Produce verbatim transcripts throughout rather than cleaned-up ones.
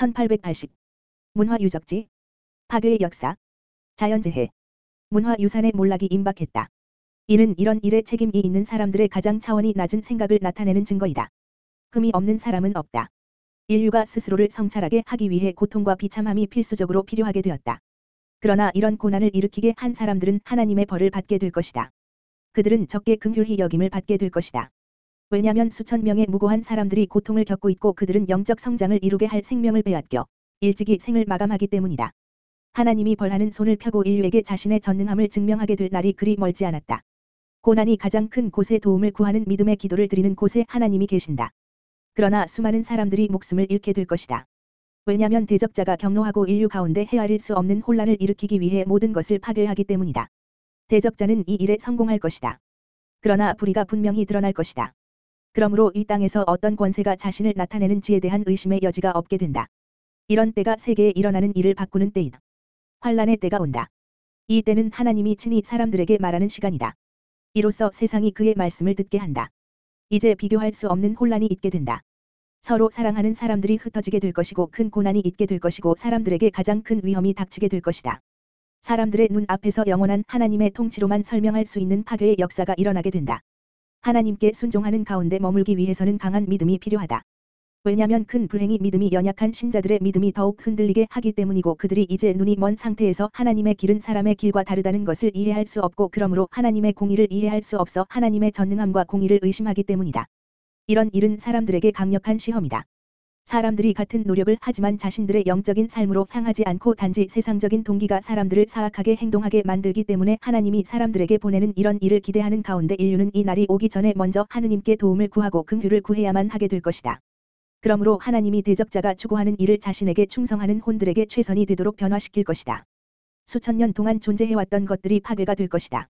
천팔백팔십. 문화유적지. 파괴의 역사. 자연재해. 문화유산의 몰락이 임박했다. 이는 이런 일에 책임이 있는 사람들의 가장 차원이 낮은 생각을 나타내는 증거이다. 흠이 없는 사람은 없다. 인류가 스스로를 성찰하게 하기 위해 고통과 비참함이 필수적으로 필요하게 되었다. 그러나 이런 고난을 일으키게 한 사람들은 하나님의 벌을 받게 될 것이다. 그들은 적게 긍휼히 여김을 받게 될 것이다. 왜냐하면 수천 명의 무고한 사람들이 고통을 겪고 있고 그들은 영적 성장을 이루게 할 생명을 빼앗겨 일찍이 생을 마감하기 때문이다. 하나님이 벌하는 손을 펴고 인류에게 자신의 전능함을 증명하게 될 날이 그리 멀지 않았다. 고난이 가장 큰 곳에 도움을 구하는 믿음의 기도를 드리는 곳에 하나님이 계신다. 그러나 수많은 사람들이 목숨을 잃게 될 것이다. 왜냐하면 대적자가 경로하고 인류 가운데 헤아릴 수 없는 혼란을 일으키기 위해 모든 것을 파괴하기 때문이다. 대적자는 이 일에 성공할 것이다. 그러나 불의가 분명히 드러날 것이다. 그러므로 이 땅에서 어떤 권세가 자신을 나타내는지에 대한 의심의 여지가 없게 된다. 이런 때가 세계에 일어나는 일을 바꾸는 때이다. 환란의 때가 온다. 이 때는 하나님이 친히 사람들에게 말하는 시간이다. 이로써 세상이 그의 말씀을 듣게 한다. 이제 비교할 수 없는 혼란이 있게 된다. 서로 사랑하는 사람들이 흩어지게 될 것이고 큰 고난이 있게 될 것이고 사람들에게 가장 큰 위험이 닥치게 될 것이다. 사람들의 눈 앞에서 영원한 하나님의 통치로만 설명할 수 있는 파괴의 역사가 일어나게 된다. 하나님께 순종하는 가운데 머물기 위해서는 강한 믿음이 필요하다. 왜냐하면 큰 불행이 믿음이 연약한 신자들의 믿음이 더욱 흔들리게 하기 때문이고 그들이 이제 눈이 먼 상태에서 하나님의 길은 사람의 길과 다르다는 것을 이해할 수 없고 그러므로 하나님의 공의를 이해할 수 없어 하나님의 전능함과 공의를 의심하기 때문이다. 이런 일은 사람들에게 강력한 시험이다. 사람들이 같은 노력을 하지만 자신들의 영적인 삶으로 향하지 않고 단지 세상적인 동기가 사람들을 사악하게 행동하게 만들기 때문에 하나님이 사람들에게 보내는 이런 일을 기대하는 가운데 인류는 이 날이 오기 전에 먼저 하느님께 도움을 구하고 긍휼을 구해야만 하게 될 것이다. 그러므로 하나님이 대적자가 추구하는 일을 자신에게 충성하는 혼들에게 최선이 되도록 변화시킬 것이다. 수천 년 동안 존재해왔던 것들이 파괴가 될 것이다.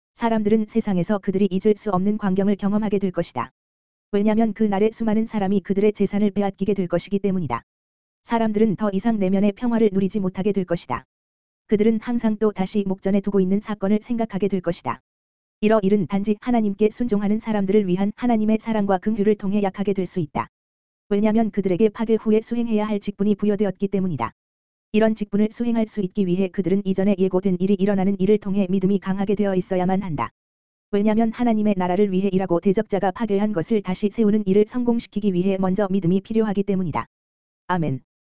사람들은 세상에서 그들이 잊을 수 없는 광경을 경험하게 될 것이다. 왜냐하면 그 날에 수많은 사람이 그들의 재산을 빼앗기게 될 것이기 때문이다. 사람들은 더 이상 내면의 평화를 누리지 못하게 될 것이다. 그들은 항상 또 다시 목전에 두고 있는 사건을 생각하게 될 것이다. 이러 일은 단지 하나님께 순종하는 사람들을 위한 하나님의 사랑과 긍휼을 통해 약하게 될 수 있다. 왜냐하면 그들에게 파괴 후에 수행해야 할 직분이 부여되었기 때문이다. 이런 직분을 수행할 수 있기 위해 그들은 이전에 예고된 일이 일어나는 일을 통해 믿음이 강하게 되어 있어야만 한다. 왜냐하면 하나님의 나라를 위해 일하고 대적자가 파괴한 것을 다시 세우는 일을 성공시키기 위해 먼저 믿음이 필요하기 때문이다. 아멘.